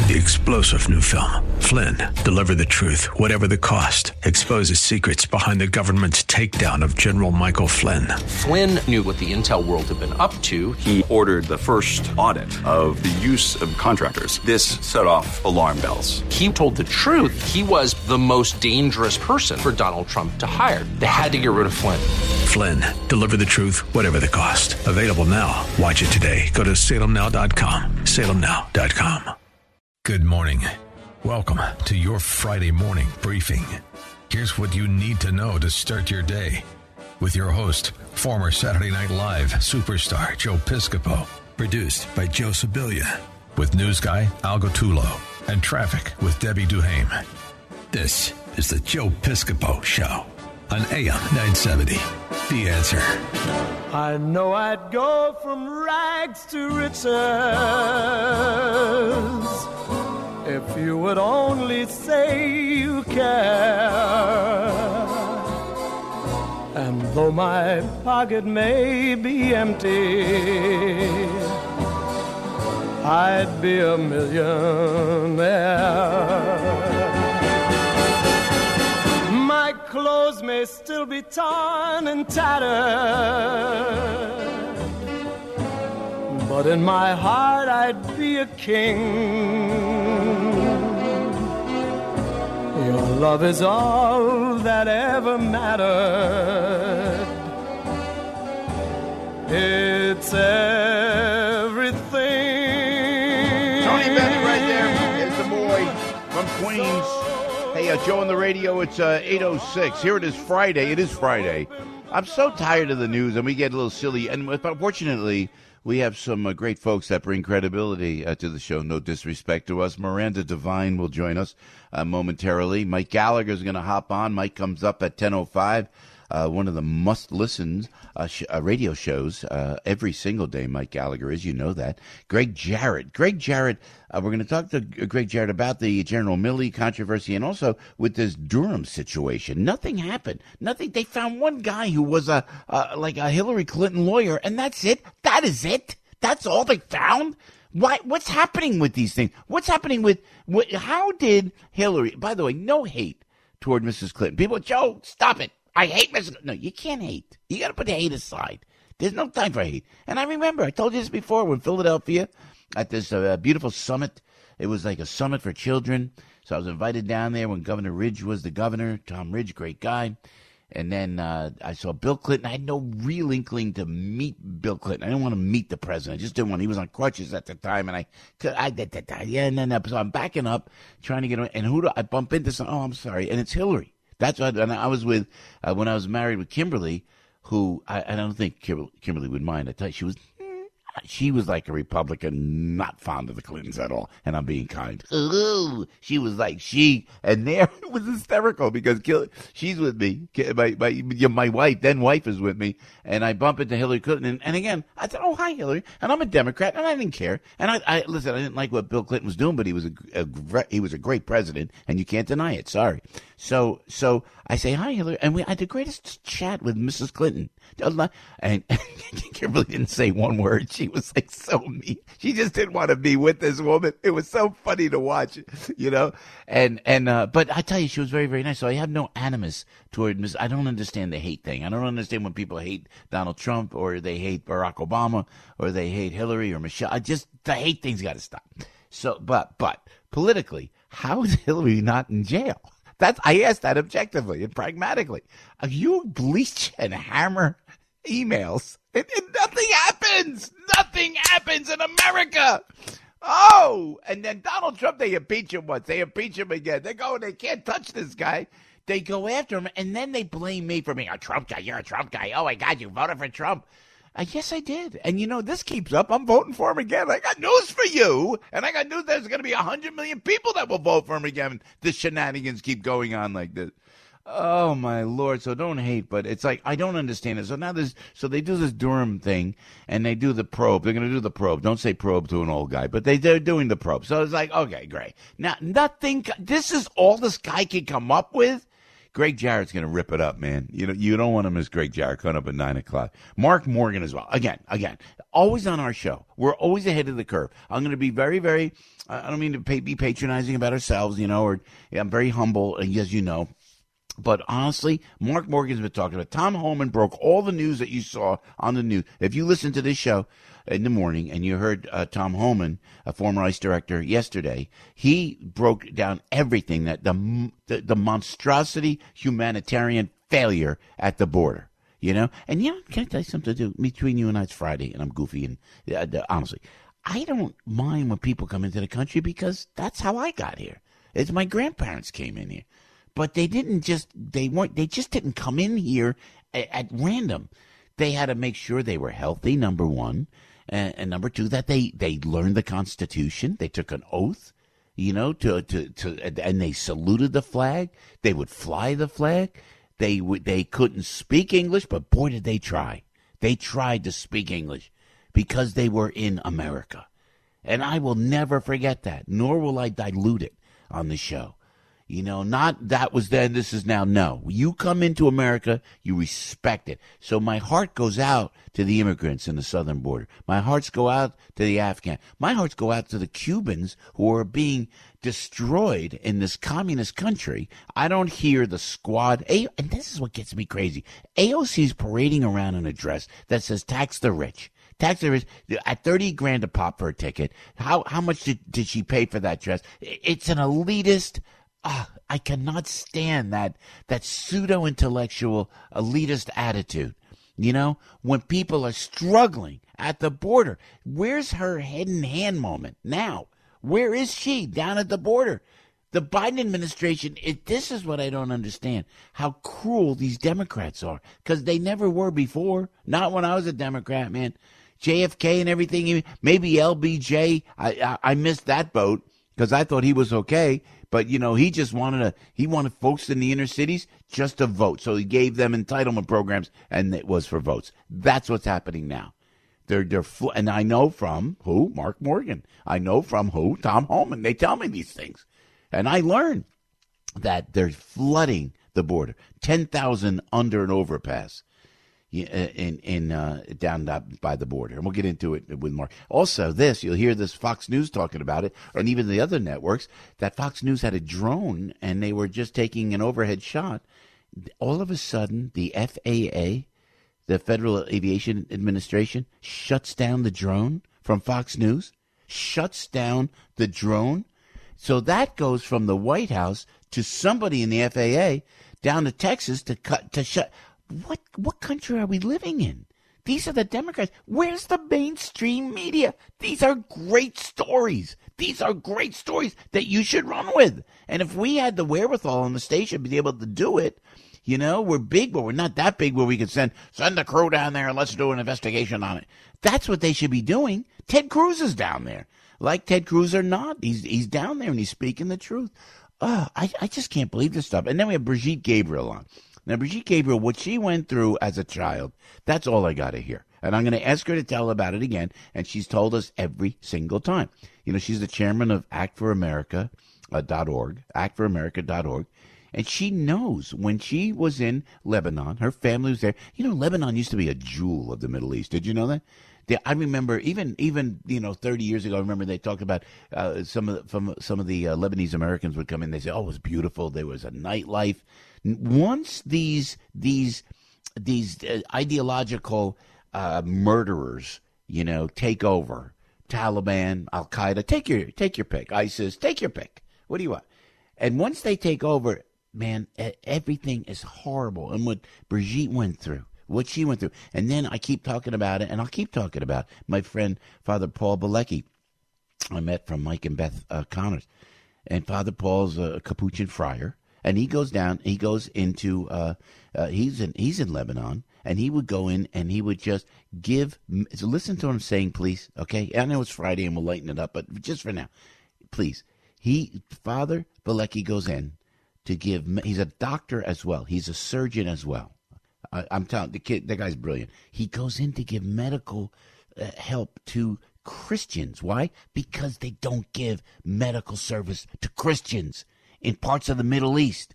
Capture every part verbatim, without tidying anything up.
the explosive new film, Flynn, deliver the truth, whatever the cost, exposes secrets behind the government's takedown of General Michael Flynn. Flynn knew what the intel world had been up to. He ordered the first audit of the use of contractors. This set off alarm bells. He told the truth. He was the most dangerous person for Donald Trump to hire. They had to get rid of Flynn. Flynn, deliver the truth, whatever the cost. Available now. Watch it today. Go to salem now dot com. salem now dot com. Good morning. Welcome to your Friday morning briefing. Here's what you need to know to start your day. With your host, former Saturday Night Live superstar Joe Piscopo. Produced by Joe Sibilia. With news guy Al Gottulo. And traffic with Debbie Duhame. This is the Joe Piscopo Show on A M nine seventy. The Answer. I know I'd go from rags to riches if you would only say you care. And though my pocket may be empty, I'd be a millionaire. My clothes may still be torn and tattered, but in my heart I'd be a king. Your love is all that ever mattered. It's everything. Tony Bennett right there. There's the boy from Queens. Hey, uh, Joe on the radio, it's uh, eight oh six. Here it is Friday. It is Friday. I'm so tired of the news, and we get a little silly. And unfortunately, we have some uh, great folks that bring credibility uh, to the show. No disrespect to us. Miranda Devine will join us uh, momentarily. Mike Gallagher is going to hop on. Mike comes up at ten oh five. Uh, one of the must-listen uh, sh- uh, radio shows uh, every single day, Mike Gallagher is. You know that. Greg Jarrett. Greg Jarrett, uh, we're going to talk to Greg Jarrett about the General Milley controversy and also with this Durham situation. Nothing happened. Nothing. They found one guy who was a uh, like a Hillary Clinton lawyer, and that's it. That is it. That's all they found. Why? What's happening with these things? What's happening with what, how did Hillary, by the way, no hate toward Missus Clinton. People, Joe, stop it. I hate Missus No, you can't hate. You got to put the hate aside. There's no time for hate. And I remember, I told you this before, when Philadelphia, at this uh, beautiful summit, it was like a summit for children. So I was invited down there when Governor Ridge was the governor. Tom Ridge, great guy. And then uh, I saw Bill Clinton. I had no real inkling to meet Bill Clinton. I didn't want to meet the president. I just didn't want. He was on crutches at the time, and I, I did that. Yeah, and then uh, so I'm backing up, trying to get away. And who do I bump into? Some, oh, I'm sorry, and it's Hillary. That's what and I was with uh, when I was married with Kimberly, who I, I don't think Kimberly, Kimberly would mind. I tell you, she was she was like a Republican, not fond of the Clintons at all. And I'm being kind. Ooh, she was like she, and there it was hysterical because she's with me. My my my wife, then wife, is with me, and I bump into Hillary Clinton. And, and again, I said, "Oh, hi, Hillary," and I'm a Democrat, and I didn't care. And I, I listen, I didn't like what Bill Clinton was doing, but he was a, a he was a great president, and you can't deny it. Sorry. So so I say hi, Hillary, and we I had the greatest chat with Missus Clinton. And Kimberly didn't say one word. She was like so mean. She just didn't want to be with this woman. It was so funny to watch, you know. And and uh, but I tell you, she was very very nice. So I have no animus toward Miss. I don't understand the hate thing. I don't understand when people hate Donald Trump or they hate Barack Obama or they hate Hillary or Michelle. I just the hate thing's got to stop. So, but but politically, how is Hillary not in jail? That's I asked that objectively and pragmatically. If you bleach and hammer emails, and, and nothing happens. Nothing happens in America. Oh, and then Donald Trump, they impeach him once. They impeach him again. They go, they can't touch this guy. They go after him, and then they blame me for being a Trump guy. You're a Trump guy. Oh, my God, you voted for Trump. Uh, yes, I did. And, you know, this keeps up. I'm voting for him again. I got news for you. And I got news there's going to be one hundred million people that will vote for him again. The shenanigans keep going on like this. Oh, my Lord. So don't hate, but it's like, I don't understand it. So now there's, so they do this Durham thing, and they do the probe. They're going to do the probe. Don't say probe to an old guy, but they, they're doing the probe. So it's like, okay, great. Now, nothing, this is all this guy can come up with? Greg Jarrett's going to rip it up, man. You know, you don't want to miss Greg Jarrett coming up at nine o'clock. Mark Morgan as well. Again, again, always on our show. We're always ahead of the curve. I'm going to be very, very, I don't mean to pay, be patronizing about ourselves, you know, or yeah, I'm very humble, as you know. But honestly, Mark Morgan's been talking about. Tom Homan broke all the news that you saw on the news. If you listen to this show in the morning and you heard uh, Tom Homan, a former ICE director, yesterday, he broke down everything, that the, the the monstrosity humanitarian failure at the border, you know? And, you know, can I tell you something to do? Between you and I, it's Friday, and I'm goofy, and uh, honestly, I don't mind when people come into the country because that's how I got here. It's my grandparents came in here. But they didn't just, they weren't, they just didn't come in here at, at random. They had to make sure they were healthy, number one. And, and number two, that they, they learned the Constitution. They took an oath, you know, to, to, to, and they saluted the flag. They would fly the flag. They would, they couldn't speak English, but boy, did they try. They tried to speak English because they were in America. And I will never forget that, nor will I dilute it on the show. You know, not that was then, this is now. No, you come into America, you respect it. So my heart goes out to the immigrants in the southern border. My hearts go out to the Afghan. My hearts go out to the Cubans who are being destroyed in this communist country. I don't hear the squad. A- and this is what gets me crazy. A O C's parading around an address that says tax the rich. Tax the rich at thirty grand a pop for a ticket. How, how much did, did she pay for that dress? It's an elitist. Ah, I cannot stand that that pseudo-intellectual elitist attitude. You know, when people are struggling at the border, where's her head in hand moment now? Where is she down at the border? The Biden administration, it, this is what I don't understand, how cruel these Democrats are, because they never were before. Not when I was a Democrat, man. J F K and everything, maybe L B J, I, I, I missed that boat because I thought he was okay. But, you know, he just wanted to, he wanted folks in the inner cities just to vote. So he gave them entitlement programs, and it was for votes. That's what's happening now. They're, they're, fl- and I know from who? Mark Morgan. I know from who? Tom Homan. They tell me these things. And I learned that they're flooding the border. ten thousand under an overpass in in uh, down by the border. And we'll get into it with Mark. Also, this, you'll hear this Fox News talking about it, and even the other networks, that Fox News had a drone, and they were just taking an overhead shot. All of a sudden, the F A A, the Federal Aviation Administration, shuts down the drone from Fox News, shuts down the drone. So that goes from the White House to somebody in the F A A down to Texas to cut to shut. What what country are we living in? These are the Democrats. Where's the mainstream media? These are great stories. These are great stories that you should run with. And if we had the wherewithal on the station to be able to do it, you know, we're big, but we're not that big where we could send send a crew down there and let's do an investigation on it. That's what they should be doing. Ted Cruz is down there. Like Ted Cruz or not, he's he's down there and he's speaking the truth. Oh, I, I just can't believe this stuff. And then we have Brigitte Gabriel on. Now, Brigitte Gabriel, what she went through as a child, that's all I got to hear. And I'm going to ask her to tell about it again, and she's told us every single time. You know, she's the chairman of act for america dot org, act for america dot org, and she knows when she was in Lebanon, her family was there. You know, Lebanon used to be a jewel of the Middle East. Did you know that? They, I remember even, even you know, thirty years ago, I remember they talked about uh, some of the, from some of the uh, Lebanese Americans would come in. They say, oh, it was beautiful. There was a nightlife. Once these these these uh, ideological uh, murderers, you know, take over, Taliban, Al Qaeda, take your take your pick, ISIS, take your pick. What do you want? And once they take over, man, everything is horrible. And what Brigitte went through, what she went through, and then I keep talking about it, and I'll keep talking about it. My friend Father Paul Bilecki, I met from Mike and Beth uh, Connors, and Father Paul's a Capuchin friar. And he goes down, he goes into, uh, uh, he's in he's in Lebanon, and he would go in and he would just give, so listen to what I'm saying, please, okay? I know it's Friday and we'll lighten it up, but just for now, please. He, Father Bilecki goes in to give, he's a doctor as well. He's a surgeon as well. I, I'm telling the kid, that guy's brilliant. He goes in to give medical uh, help to Christians. Why? Because they don't give medical service to Christians in parts of the Middle East.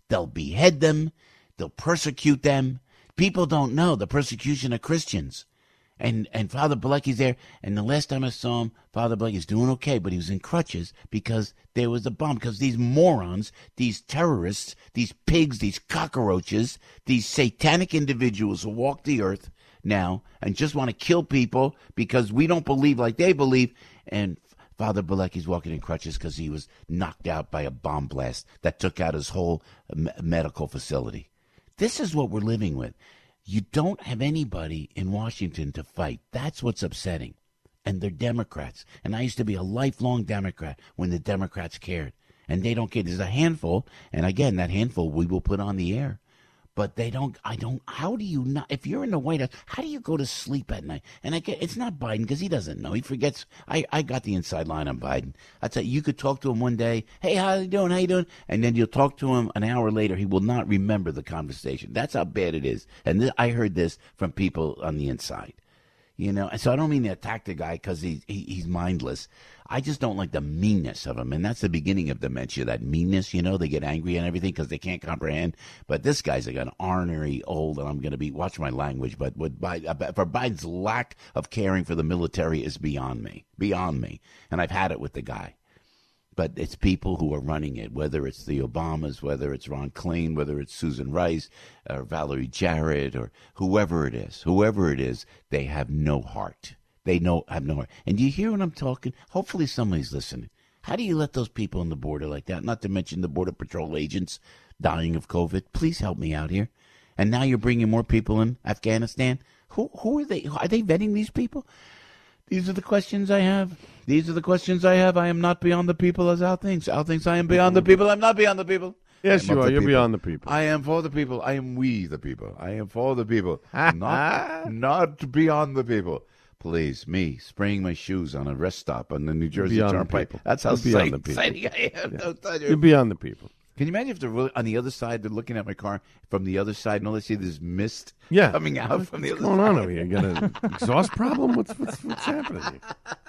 They'll behead them. They'll persecute them. People don't know the persecution of Christians. And and Father Bilecki's there, and the last time I saw him, Father Bilecki's doing okay, but he was in crutches because there was a bomb. Because these morons, these terrorists, these pigs, these cockroaches, these satanic individuals who walk the earth now and just want to kill people because we don't believe like they believe. And Father Bilecki's walking in crutches because he was knocked out by a bomb blast that took out his whole me- medical facility. This is what we're living with. You don't have anybody in Washington to fight. That's what's upsetting. And they're Democrats. And I used to be a lifelong Democrat when the Democrats cared. And they don't care. There's a handful. And again, that handful we will put on the air. But they don't, I don't, how do you not, if you're in the White House, how do you go to sleep at night? And I get, it's not Biden because he doesn't know. He forgets. I, I got the inside line on Biden. I tell you, you could talk to him one day. Hey, how you doing? How you doing? And then you'll talk to him an hour later. He will not remember the conversation. That's how bad it is. And this, I heard this from people on the inside. You know, and so I don't mean to attack the guy because he, he, he's mindless. I just don't like the meanness of him. And that's the beginning of dementia, that meanness, you know. They get angry and everything because they can't comprehend. But this guy's like an ornery old, and I'm going to be, watch my language, but with Biden, for Biden's lack of caring for the military is beyond me, beyond me. And I've had it with the guy. But it's people who are running it, whether it's the Obamas, whether it's Ron Klain, whether it's Susan Rice or Valerie Jarrett or whoever it is, whoever it is, they have no heart. They know have no heart. And do you hear what I'm talking? Hopefully somebody's listening. How do you let those people on the border like that, not to mention the Border Patrol agents dying of COVID? Please help me out here. And now you're bringing more people in Afghanistan. Who who are they? Are they vetting these people? These are the questions I have. These are the questions I have. I am not beyond the people as Al thinks. Al thinks I am beyond the people. I'm not beyond the people. Yes, you are. You're people. beyond the people. I am for the people. I am we the people. I am for the people. not, not beyond the people. Please, me, spraying my shoes on a rest stop on the New Jersey beyond Turnpike. The That's how beyond the exciting people. I am. Yeah. Don't You're beyond the people. Can you imagine if they're really on the other side, they're looking at my car from the other side, and all they see is mist yeah. coming out what's, from the what's other going side? on over here? You got an exhaust problem? What's, what's, what's happening here?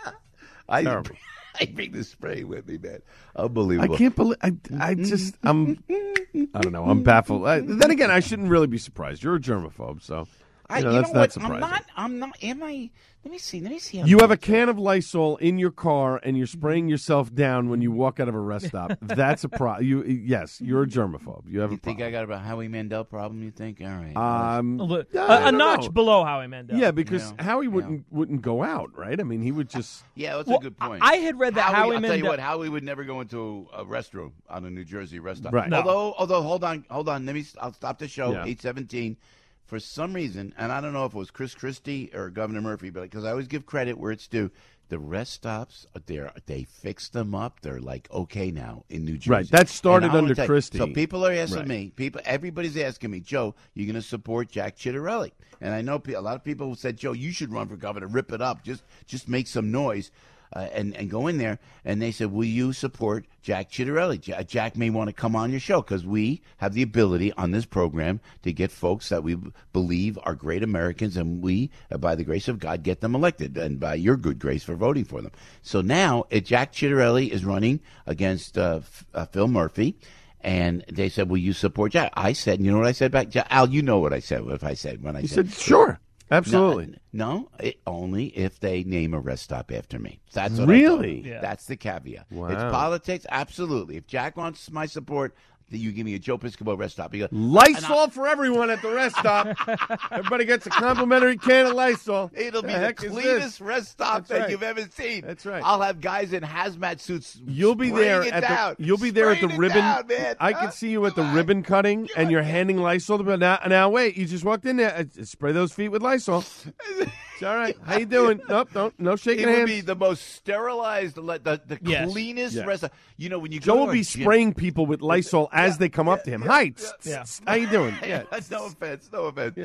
I, Terrible. I bring the spray with me, man. Unbelievable. I can't believe. I, I just. I'm. I don't know. I'm baffled. I, then again, I shouldn't really be surprised. You're a germaphobe, so you I, know, you that's know not what? surprising. I'm not. I'm not. Am I? Let me see. Let me see. How You have a can of Lysol in your car, and you're spraying yourself down when you walk out of a rest stop. That's a problem. You yes, you're a germaphobe. You have You a think problem. I got about Howie Mandel problem? You think? All right. Um, A, li- yeah, a- I a don't notch know. below Howie Mandel. Yeah, because Yeah. Howie wouldn't wouldn't go out, right? I mean, he would just. yeah, that's Well, a good point. I had read that Howie, Howie I'll tell you Mandel. what, Howie would never go into a restroom on a New Jersey rest stop. Right. No. Although, although, hold on, hold on. Let me. I'll stop the show. Yeah. Eight seventeen. For some reason, and I don't know if it was Chris Christie or Governor Murphy, but because I always give credit where it's due, the rest stops, they they fixed them up. They're like okay now in New Jersey. Right, that started And I wanna under tell you- Christie. So people are asking Right. me, people, everybody's asking me, Joe, you're going to support Jack Ciattarelli? And I know pe- a lot of people said, Joe, you should run for governor, rip it up, just just make some noise. Uh, and, and go in there, and they said, will you support Jack Ciattarelli? Jack, Jack may want to come on your show because we have the ability on this program to get folks that we b- believe are great Americans, and we, uh, by the grace of God, get them elected, and by your good grace for voting for them. So now uh, Jack Ciattarelli is running against uh, F- uh, Phil Murphy, and they said, will you support Jack? I said, and you know what I said back? Jack, Al, you know what I said, if I said, when I He said, said, "Sure, absolutely." No, no it, only if they name a rest stop after me. That's what Really? I told him. Yeah. That's the caveat. Wow. It's politics, absolutely. If Jack wants my support, then you give me a Joe Piscopo rest stop. You go, Lysol for everyone at the rest stop. Everybody gets a complimentary can of Lysol. it'll be The the, heck is cleanest this? rest stop That's that right. you've ever seen. That's right. I'll have guys in hazmat suits. You'll be spraying there it at down. the. You'll be there at the Spraying it ribbon. down, man. I Huh? can see you at the Come on. ribbon cutting, and you're handing Lysol. To, now, now wait. You just walked in there. Uh, Spray those feet with Lysol. It's all right. How you doing? Nope. Don't. No shaking It would hands. be the most sterilized, le- the, the Yes. cleanest Yeah. rest stop. You know, when you Joe go will to be a gym- spraying people with Lysol as they come up to him. Hi. tss, yeah. tss, How you doing? Yeah. no offense, no offense. Yeah.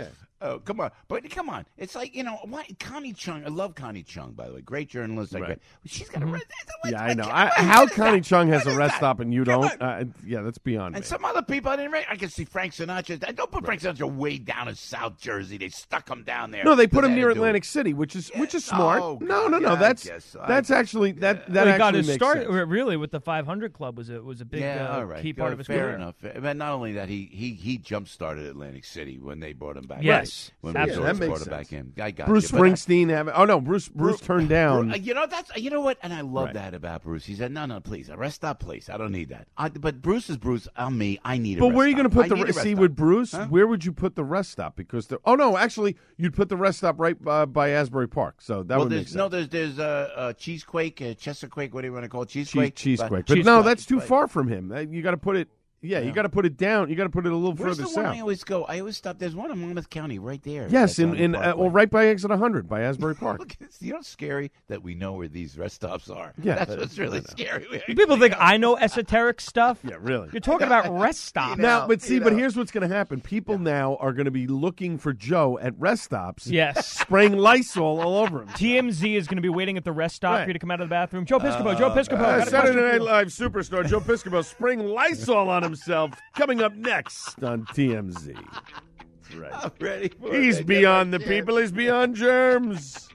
Oh, come on. But come on. It's like, you know, why, Connie Chung. I love Connie Chung, by the way. Great journalist. Right. Great, she's got a rest mm-hmm. Yeah, I know. I, how Connie Chung has a rest stop and you don't. Uh, yeah, that's beyond And me. some other people I didn't rate. I can see Frank Sinatra. I don't put right. Frank Sinatra way down in South Jersey. They stuck him down there. No, they put him near Atlantic City, which is yeah. which is smart. Oh, no, no, no. yeah, that's guess, that's actually that that well, actually got his makes start sense. really with the five hundred Club was a was a big yeah, uh, all right. key Go, part of his fair career. enough. But not only that, he he he jump started Atlantic City when they brought him back. Yes, when yeah, Resorts that makes brought sense. him back in. I got Bruce you, Springsteen. I, have, oh no, Bruce Bruce, Bruce turned down. You know that's you know what, and I love right. that about Bruce. He said, "No, no, please, a rest stop, please. I don't need that." I, but Bruce is Bruce. I'm me. I need a But rest where are you going to put the see with Bruce? Huh? Where would you put the rest stop? Because the, oh no, actually, you'd put the rest stop right uh, by Asbury Park. So that well, would make sense. No, there's there's uh, uh, Cheesequake, uh, Chesaquake, what do you want to call it? Cheesequake, Cheese, Cheesequake. But, but no, that's too far from him. You got to put it. Yeah, yeah, you got to put it down. You got to put it a little Where's further the south. One I always go. I always stop. There's one in Monmouth County, right there. Yes, in in uh, well, right by exit one hundred by Asbury Park. Look, you know, what's scary that we know where these rest stops are. Yeah, that's that what's is, really scary. People think I know esoteric stuff. Yeah, really. You're talking about rest stops now. But see, you but know. here's what's going to happen. People yeah. now are going to be looking for Joe at rest stops. Yes, spraying Lysol all over him. T M Z is going to be waiting at the rest stop right. for you to come out of the bathroom. Joe Piscopo, uh, Joe Piscopo. Uh, Saturday Night Live superstar Joe Piscopo spraying Lysol on himself. Coming up next on T M Z. That's right. I'm ready for He's it. beyond the people. He's beyond germs.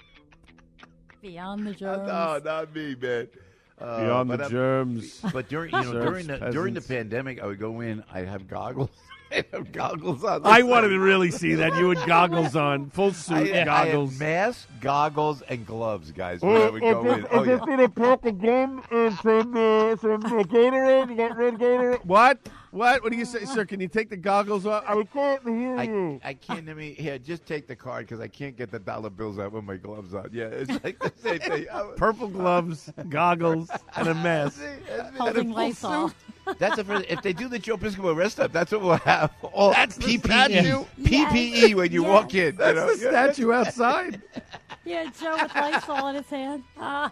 Beyond the germs. No, not me, man. Uh, beyond the I'm, germs. But during you know Serves during the peasants. during the pandemic, I would go in. I'd have goggles. I'd have goggles on. I wanted to really see that. You had goggles on, full suit I, goggles, I had mask, goggles, and gloves, guys. When I would go in. Oh, just yeah. need a pack of gum and some uh, some uh, Gatorade. You got red Gatorade. What? What? What do you say, sir? Can you take the goggles off? I can't hear I, you. I can't hear me. Here, just take the card because I can't get the dollar bills out with my gloves on. Yeah, it's like the same thing. Purple gloves, goggles, and a mask. Holding Lysol. That's a first, if they do the Joe Piscopo rest stop, that's what we'll have. All That's the P P E, statue. P P E when you Yes. walk in. That's you know? the statue outside. Yeah, Joe with Lysol in his hand. I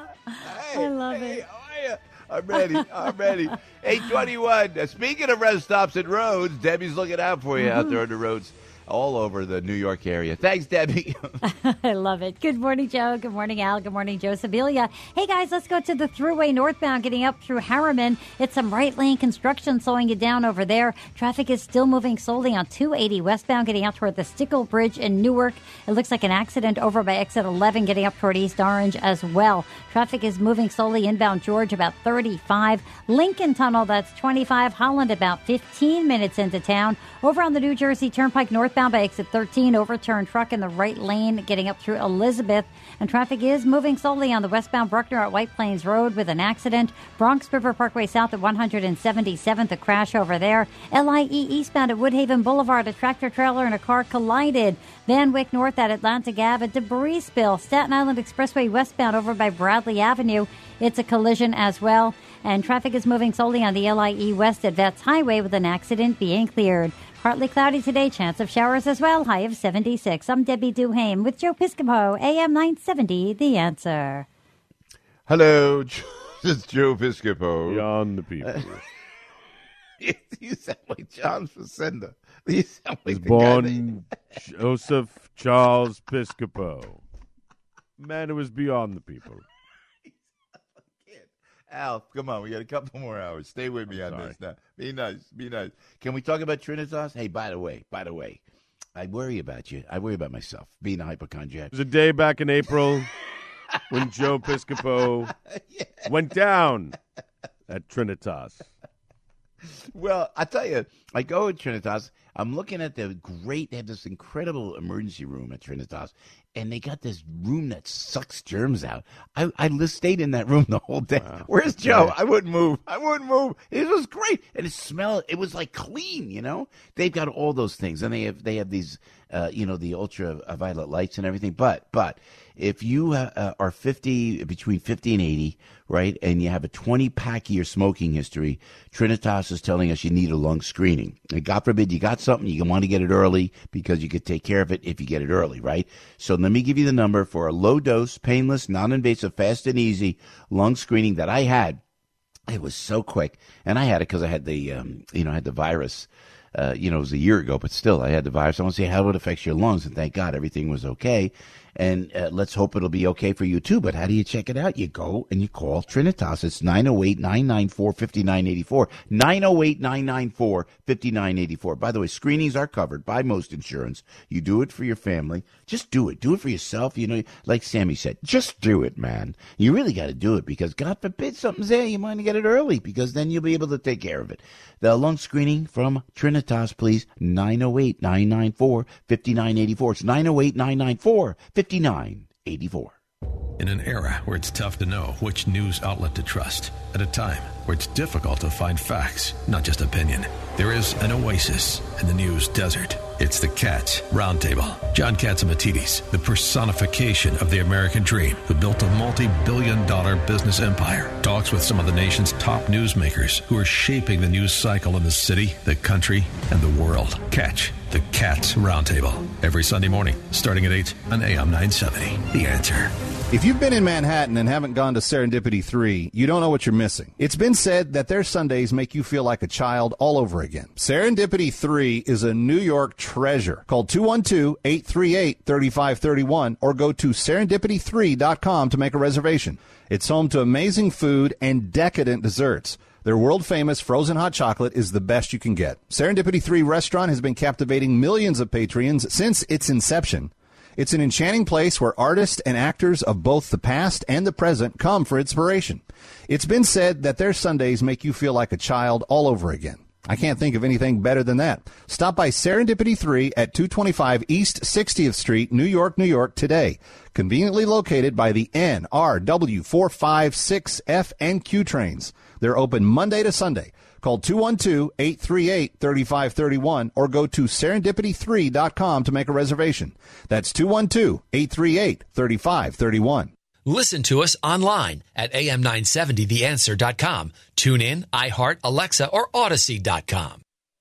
love hey, it. How are you? I'm ready. I'm ready. eight twenty-one. Now, speaking of rest stops and roads, Debbie's looking out for you mm-hmm. out there on the roads all over the New York area. Thanks, Debbie. I love it. Good morning, Joe. Good morning, Al. Good morning, Joe Sibilia. Hey, guys, let's go to the Thruway northbound getting up through Harriman. It's some right lane construction slowing you down over there. Traffic is still moving slowly on two eighty westbound getting out toward the Stickle Bridge in Newark. It looks like an accident over by exit eleven getting up toward East Orange as well. Traffic is moving slowly inbound George about thirty-five. Lincoln Tunnel, that's twenty-five. Holland about fifteen minutes into town. Over on the New Jersey Turnpike northbound by exit thirteen, overturned truck in the right lane getting up through Elizabeth. And traffic is moving slowly on the westbound Bruckner at White Plains Road with an accident. Bronx River Parkway south at one hundred seventy-seventh, a crash over there. L I E eastbound at Woodhaven Boulevard, a tractor trailer and a car collided. Van Wyck north at Atlantic Ave, a debris spill. Staten Island Expressway westbound over by Bradley Avenue. It's a collision as well. And traffic is moving slowly on the L I E west at Vets Highway with an accident being cleared. Partly cloudy today, chance of showers as well, high of seventy-six. I'm Debbie Duhame with Joe Piscopo, A M nine seventy, The Answer. Hello, this is Joe Piscopo. Beyond the people. Uh, you sound like John Facenda. You sound like was the born guy that... Joseph Charles Piscopo. Man who was beyond the people. Al, come on. We got a couple more hours. Stay with me I'm on sorry. this now. Be nice. Be nice. Can we talk about Trinitas? Hey, by the way, by the way, I worry about you. I worry about myself being a hypochondriac. It was a day back in April when Joe Piscopo yeah. went down at Trinitas. Well, I tell you, I go at Trinitas. I'm looking at the great, they have this incredible emergency room at Trinitas, and they got this room that sucks germs out. I, I just stayed in that room the whole day. Wow. Where's Joe? I wouldn't move. I wouldn't move. It was great. And it smelled, it was like clean, you know? They've got all those things. And they have, they have these, uh, you know, the ultraviolet lights and everything. But, but if you uh, are fifty, between fifty and eighty, right, and you have a twenty pack year smoking history, Trinitas is telling us you need a lung screening. And God forbid you got something, you want to get it early because you could take care of it if you get it early, right? So let me give you the number for a low dose, painless, non-invasive, fast and easy lung screening that I had. It was so quick. And I had it because I had the, um, you know, I had the virus. uh, you know, it was a year ago, but still, I had the virus. I want to see how it affects your lungs, and thank God everything was okay. And uh, let's hope it'll be okay for you, too. But how do you check it out? You go and you call Trinitas. It's nine oh eight, nine nine four, five nine eight four. nine oh eight, nine nine four, five nine eight four. By the way, screenings are covered by most insurance. You do it for your family. Just do it. Do it for yourself. You know, like Sammy said, just do it, man. You really got to do it because, God forbid, something's there. You might get it early because then you'll be able to take care of it. The lung screening from Trinitas, please. nine oh eight, nine nine four, five nine eight four. It's nine oh eight, nine nine four, five nine eight four. In an era where it's tough to know which news outlet to trust, at a time where it's difficult to find facts, not just opinion, there is an oasis in the news desert. It's the Cats Roundtable. John Catsimatidis, the personification of the American dream, who built a multi-billion dollar business empire, talks with some of the nation's top newsmakers who are shaping the news cycle in the city, the country, and the world. Catch the Cats Roundtable every Sunday morning, starting at eight on A M nine seventy. The Answer. If you've been in Manhattan and haven't gone to Serendipity three, you don't know what you're missing. It's been said that their Sundays make you feel like a child all over again. Serendipity three is a New York treasure. Call two one two, eight three eight, three five three one or go to serendipity three dot com to make a reservation. It's home to amazing food and decadent desserts. Their world-famous frozen hot chocolate is the best you can get. Serendipity three restaurant has been captivating millions of patrons since its inception. It's an enchanting place where artists and actors of both the past and the present come for inspiration. It's been said that their Sundays make you feel like a child all over again. I can't think of anything better than that. Stop by Serendipity three at two twenty-five East sixtieth Street, New York, New York today. Conveniently located by the N R W four five six F and Q trains. They're open Monday to Sunday. Call two one two, eight three eight, three five three one or go to serendipity three dot com to make a reservation. That's two one two, eight three eight, three five three one. Listen to us online at A M nine seventy the answer dot com. Tune in, iHeart, Alexa, or Odyssey dot com.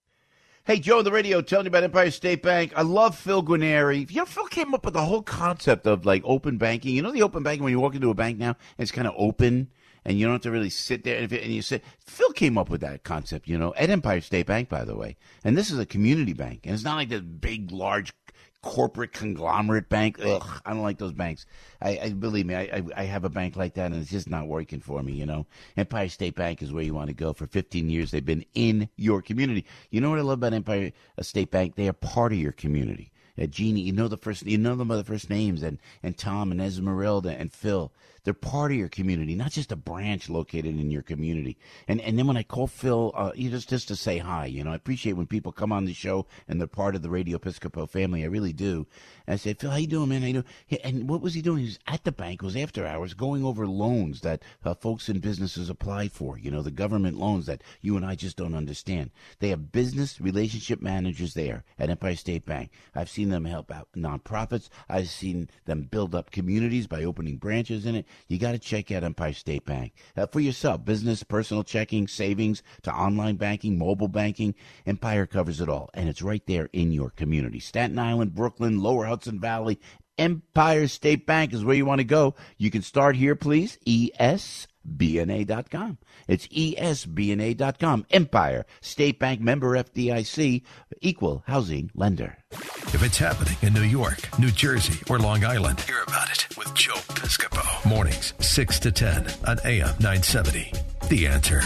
Hey, Joe on the radio telling you about Empire State Bank. I love Phil Guarneri. You know, Phil came up with the whole concept of, like, open banking. You know the open banking when you walk into a bank now, it's kind of open, and you don't have to really sit there. And, if it, and you sit. Phil came up with that concept, you know, at Empire State Bank, by the way. And this is a community bank. And it's not like this big, large corporate conglomerate bank. Ugh, I don't like those banks. I, I believe me, I, I I have a bank like that, and it's just not working for me, you know. Empire State Bank is where you want to go. For fifteen years, they've been in your community. You know what I love about Empire State Bank? They are part of your community. Uh, Jeannie, you know the first, you know them by the first names, and, and Tom and Esmeralda and Phil. They're part of your community, not just a branch located in your community. And and then when I call Phil, uh, you just just to say hi, you know, I appreciate when people come on the show and they're part of the Radio Episcopo family. I really do. And I say, Phil, how you doing, man? How you doing? And what was he doing? He was at the bank. It was after hours, going over loans that uh, folks and businesses apply for. You know, the government loans that you and I just don't understand. They have business relationship managers there at Empire State Bank. I've seen them help out nonprofits. I've seen them build up communities by opening branches in it. You got to check out Empire State Bank uh, for yourself. Business, personal checking, savings, to online banking, mobile banking. Empire covers it all, and it's right there in your community. Staten Island, Brooklyn, Lower Hudson Valley. Empire State Bank is where you want to go. You can start here, please. E S B N A dot com. It's E S B N A dot com. Empire State Bank, member F D I C, equal housing lender. If it's happening in New York, New Jersey, or Long Island, hear about it with Joe Piscopo. Mornings, six to ten on A M nine seventy. The Answer.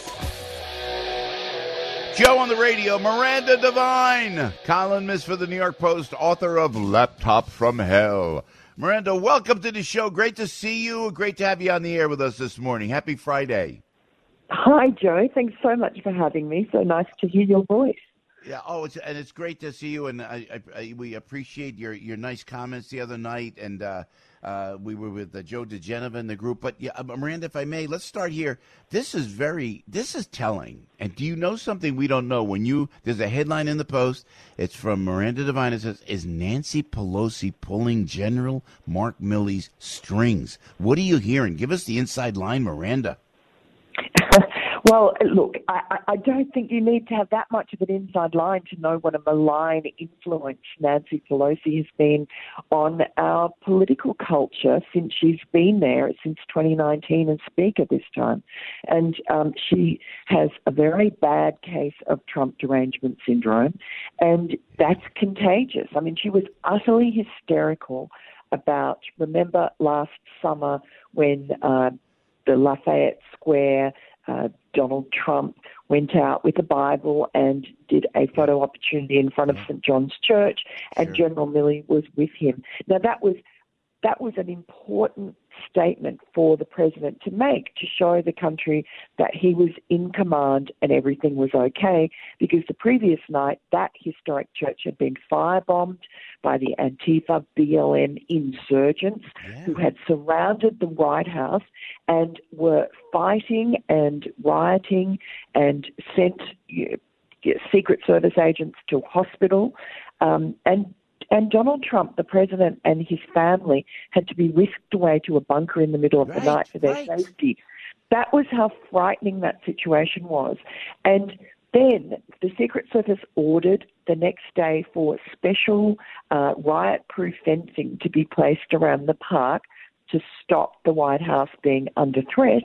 Joe on the radio, Miranda Devine, columnist for the New York Post, author of Laptop from Hell. Miranda, welcome to the show. Great to see you. Great to have you on the air with us this morning. Happy Friday. Hi, Joe. Thanks so much for having me. So nice to hear your voice. Yeah. Oh, it's, and it's great to see you, and I, I, I, we appreciate your, your nice comments the other night, and uh, uh, we were with uh, Joe DeGeneva in the group. But yeah, uh, Miranda, if I may, let's start here. This is very, this is telling. And do you know something we don't know? When you, there's a headline in the Post. It's from Miranda Devine. It says, "Is Nancy Pelosi pulling General Mark Milley's strings?" What are you hearing? Give us the inside line, Miranda. Well, look, I, I don't think you need to have that much of an inside line to know what a malign influence Nancy Pelosi has been on our political culture since she's been there, since twenty nineteen as Speaker this time. And um, she has a very bad case of Trump derangement syndrome, and that's contagious. I mean, she was utterly hysterical about, remember last summer when uh, the Lafayette Square, uh, Donald Trump went out with a Bible and did a photo opportunity in front of Saint John's Church, and sure. General Milley was with him. Now, that was that was an important statement for the president to make, to show the country that he was in command and everything was okay, because the previous night, that historic church had been firebombed by the Antifa B L M insurgents yeah. who had surrounded the White House and were fighting and rioting and sent you know, Secret Service agents to hospital. Um, and And Donald Trump, the president, and his family had to be whisked away to a bunker in the middle of right, the night for their right. safety. That was how frightening that situation was. And then the Secret Service ordered the next day for special uh, riot-proof fencing to be placed around the park to stop the White House being under threat.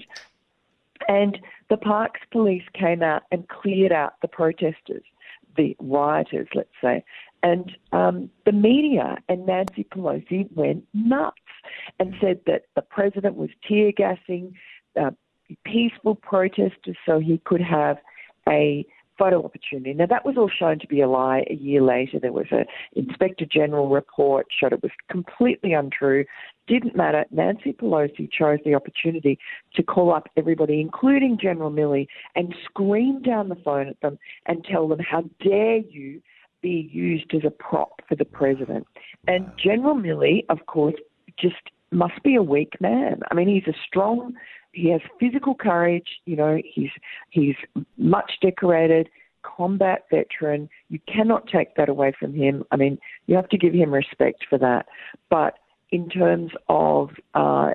And the park's police came out and cleared out the protesters, the rioters, let's say. And um, the media and Nancy Pelosi went nuts and said that the president was tear-gassing uh, peaceful protesters so he could have a photo opportunity. Now, that was all shown to be a lie a year later. There was an Inspector General report, showed it was completely untrue. Didn't matter. Nancy Pelosi chose the opportunity to call up everybody, including General Milley, and scream down the phone at them and tell them, how dare you be used as a prop for the president. And General Milley, of course, just must be a weak man. I mean, he's a strong, he has physical courage, you know, he's he's much decorated, combat veteran. You cannot take that away from him. I mean, you have to give him respect for that. But in terms of uh,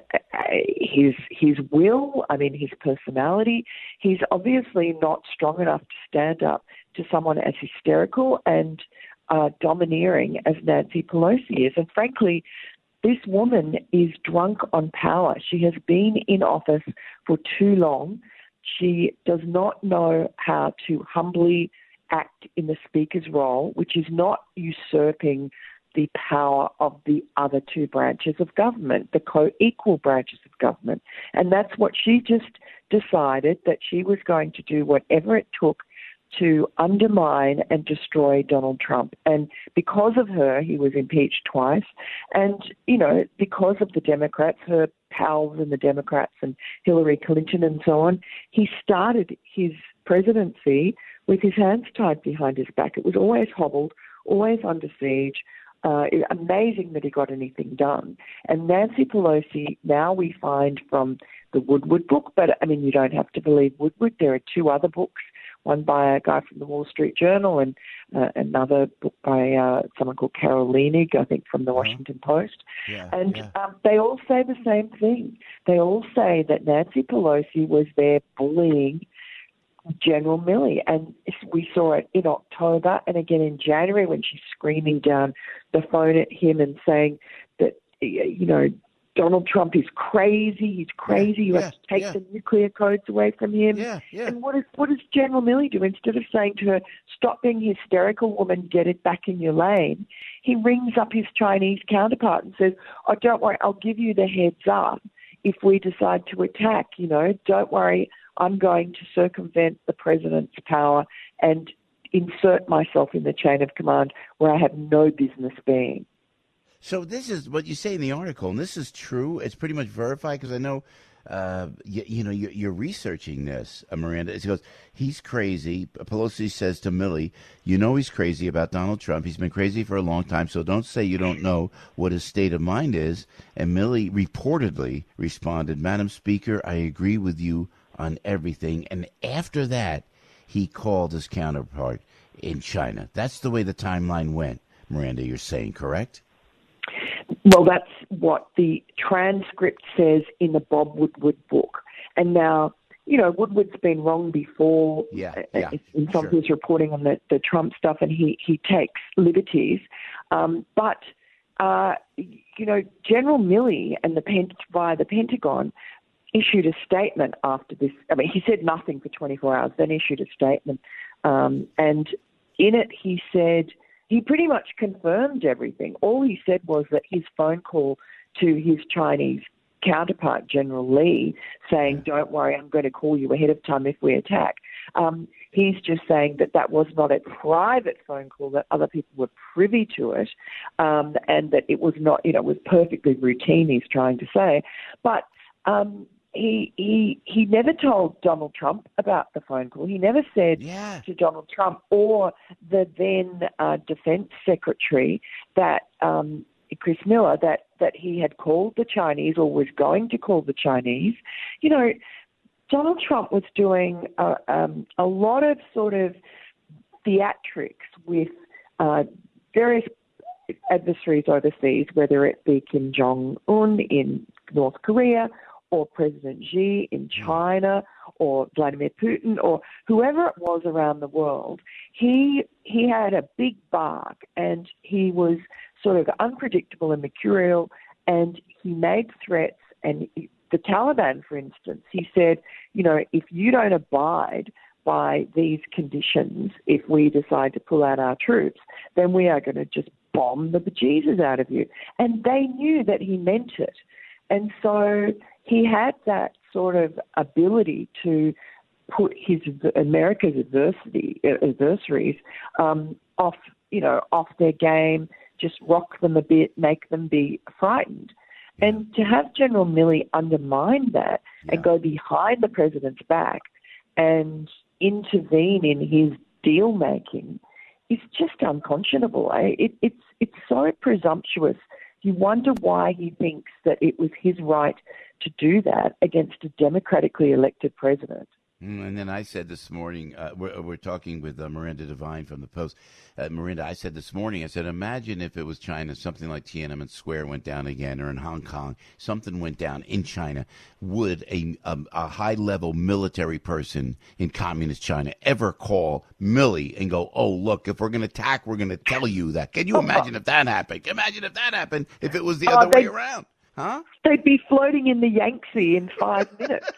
his his will, I mean, his personality, he's obviously not strong enough to stand up to someone as hysterical and uh, domineering as Nancy Pelosi is. And frankly, this woman is drunk on power. She has been in office for too long. She does not know how to humbly act in the speaker's role, which is not usurping the power of the other two branches of government, the co-equal branches of government. And that's what she just decided, that she was going to do whatever it took to undermine and destroy Donald Trump. And because of her, he was impeached twice. And, you know, because of the Democrats, her pals in the Democrats and Hillary Clinton and so on, he started his presidency with his hands tied behind his back. It was always hobbled, always under siege. Uh, amazing that he got anything done. And Nancy Pelosi, now we find from the Woodward book, but I mean, you don't have to believe Woodward. There are two other books, one by a guy from the Wall Street Journal and uh, another book by uh, someone called Carol Leanig, I think from the Washington Post. Yeah, and yeah. Um, they all say the same thing. They all say that Nancy Pelosi was there bullying General Milley, and we saw it in October and again in January when she's screaming down the phone at him and saying that, you know, Donald Trump is crazy, he's crazy, you yeah, have to take yeah. the nuclear codes away from him. Yeah, yeah. And what, is, what does General Milley do? Instead of saying to her, stop being hysterical, woman, get it back in your lane, he rings up his Chinese counterpart and says, oh, don't worry, I'll give you the heads up if we decide to attack, you know, don't worry, I'm going to circumvent the president's power and insert myself in the chain of command where I have no business being. So this is what you say in the article, and this is true. It's pretty much verified because I know, uh, you, you know, you're, you're researching this, uh, Miranda. It goes, he's crazy. Pelosi says to Milley, you know he's crazy about Donald Trump. He's been crazy for a long time, so don't say you don't know what his state of mind is. And Milley reportedly responded, Madam Speaker, I agree with you on everything. And after that, he called his counterpart in China. That's the way the timeline went, Miranda, you're saying, correct? Well, that's what the transcript says in the Bob Woodward book. And now you know, Woodward's been wrong before Yeah, uh, yeah, in some sure. of his reporting on the, the Trump stuff, and he, he takes liberties. Um, but, uh, you know, General Milley and the Pen- via the Pentagon issued a statement after this. I mean, he said nothing for twenty-four hours, then issued a statement. Um, and in it, he said, he pretty much confirmed everything. All he said was that his phone call to his Chinese counterpart, General Lee, saying, don't worry, I'm going to call you ahead of time if we attack. Um, he's just saying that that was not a private phone call, that other people were privy to it, um, and that it was not, you know, it was perfectly routine, he's trying to say. But um, he, he, he never told Donald Trump about the phone call. He never said Yeah. to Donald Trump or the then uh, Defense Secretary that um, Chris Miller that, that he had called the Chinese or was going to call the Chinese. You know, Donald Trump was doing uh, um, a lot of sort of theatrics with uh, various adversaries overseas, whether it be Kim Jong-un in North Korea or President Xi in China or Vladimir Putin or whoever it was around the world. He he had a big bark, and he was sort of unpredictable and mercurial, and he made threats. And the Taliban, for instance, he said, you know, if you don't abide by these conditions, if we decide to pull out our troops, then we are going to just bomb the bejesus out of you. And they knew that he meant it. And so he had that sort of ability to put his America's adversity, adversaries um, off, you know, off their game, just rock them a bit, make them be frightened. And to have General Milley undermine that yeah. and go behind the president's back and intervene in his deal making is just unconscionable. It, it's it's so presumptuous. You wonder why he thinks that it was his right to do that against a democratically elected president. And then I said this morning, uh, we're, we're talking with uh, Miranda Devine from the Post. Uh, Miranda, I said this morning, I said, imagine if it was China, something like Tiananmen Square went down again, or in Hong Kong, something went down in China. Would a, a, a high-level military person in communist China ever call Milley and go, oh, look, if we're going to attack, we're going to tell you that? Can you imagine if that happened? Imagine if that happened, if it was the oh, other they, way around. Huh? They'd be floating in the Yangtze in five minutes.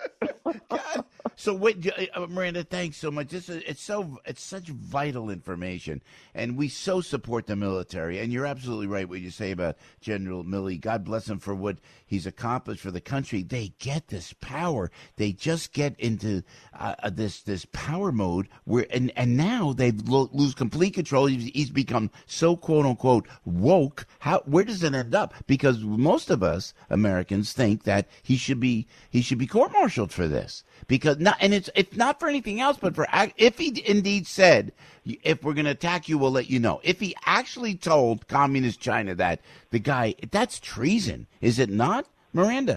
God. So, wait, uh, Miranda, thanks so much. This is, it's so it's such vital information, and we so support the military. And you're absolutely right what you say about General Milley. God bless him for what he's accomplished for the country. They get this power. They just get into uh, this this power mode where, and and now they lo- lose complete control. He's, he's become so quote unquote woke. How where does it end up? Because most of us Americans think that he should be he should be court-martialed for this. Because not, and it's it's not for anything else, but for if he indeed said, if we're going to attack you, we'll let you know. If he actually told communist China that, the guy, that's treason, is it not, Miranda?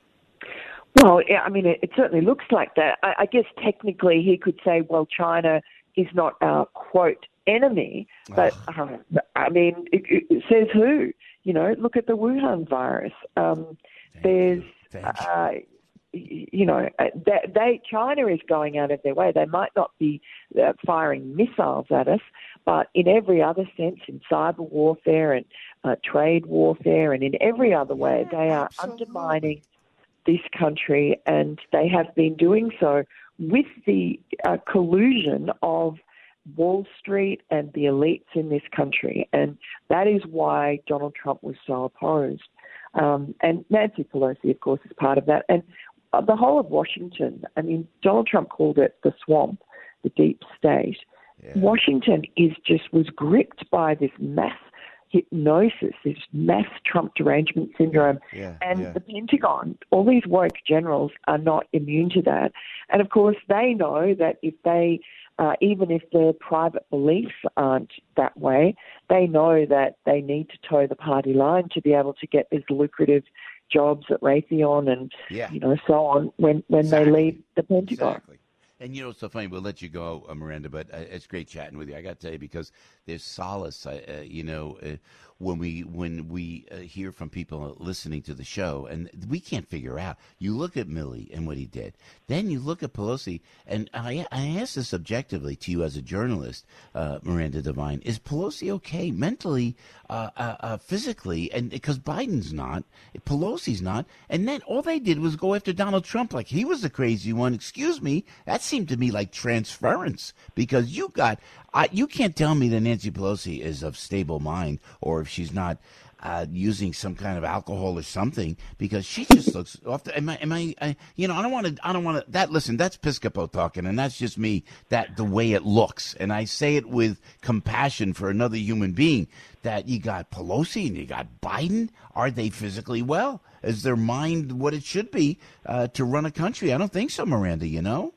Well, I mean, it, it certainly looks like that. I, I guess technically he could say, well, China is not our, quote, enemy, but oh. uh, I mean, it, it says who? You know, look at the Wuhan virus. Um, there's... Uh, You know, they, they China is going out of their way. They might not be uh, firing missiles at us, but in every other sense, in cyber warfare and uh, trade warfare and in every other way, they are Absolutely. undermining this country, and they have been doing so with the uh, collusion of Wall Street and the elites in this country. And that is why Donald Trump was so opposed. Um, and Nancy Pelosi, of course, is part of that. And the whole of Washington, I mean, Donald Trump called it the swamp, the deep state. Yeah. Washington is just was gripped by this mass hypnosis, this mass Trump derangement syndrome. Yeah, and yeah. the Pentagon, all these woke generals are not immune to that. And of course, they know that if they, uh, even if their private beliefs aren't that way, they know that they need to toe the party line to be able to get these lucrative jobs at Raytheon and, yeah. you know, so on when, when exactly. they leave the Pentagon. Exactly. And you know, it's so funny. We'll let you go, uh, Miranda, but uh, it's great chatting with you. I got to tell you, because there's solace, uh, uh, you know, uh, when we when we uh, hear from people listening to the show, and we can't figure out. You look at Milley and what he did. Then you look at Pelosi, and I, I ask this objectively to you as a journalist, uh, Miranda Devine. Is Pelosi okay mentally, uh, uh, uh, physically? And because Biden's not, Pelosi's not. And then all they did was go after Donald Trump like he was the crazy one. Excuse me. That's seemed to me like transference, because you got, I, you can't tell me that Nancy Pelosi is of stable mind, or if she's not uh, using some kind of alcohol or something, because she just looks off the, am I, am I, I you know, I don't want to, I don't want to, that, listen, that's Piscopo talking, and that's just me, that the way it looks. And I say it with compassion for another human being, that you got Pelosi and you got Biden. Are they physically well? Is their mind what it should be uh, to run a country? I don't think so, Miranda, you know?